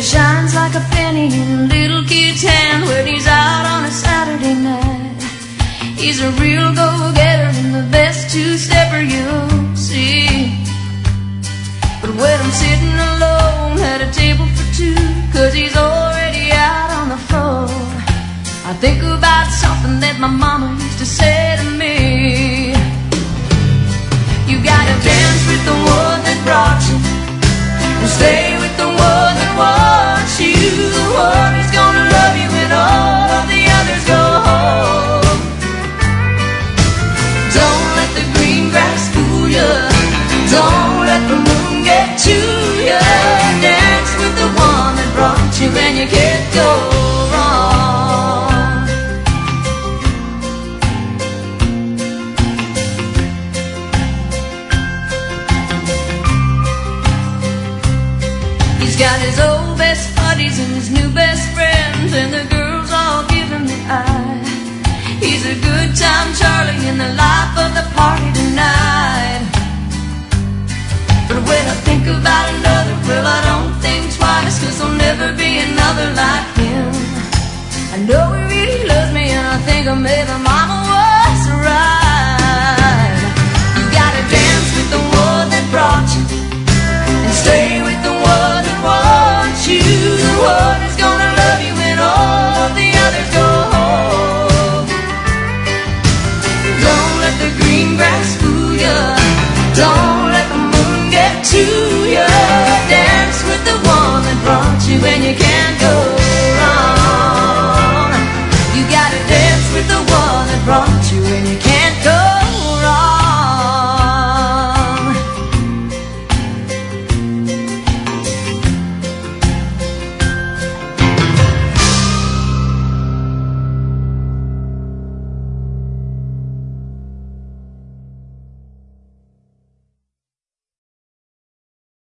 it shines like a penny in a little kid's hand when he's out on a Saturday night. He's a real go-getter and the best two-stepper you'll see. But when I'm sitting alone at a table for two, 'cause he's already out on the floor, I think about something that my mama used to say to me. You gotta dance with the one that brought you, and stay with the one that wants you. The one who's gonna love you when all of the others go home. Don't let the green grass fool you. Don't let the moon get to you. Dance with the one that brought you, and you can't go wrong. He's got his old best buddies and his new best friends, and the girls all give him the eye. He's a good time Charlie in the life of the party tonight. But when I think about another, well, I don't think twice, 'cause there'll never be another like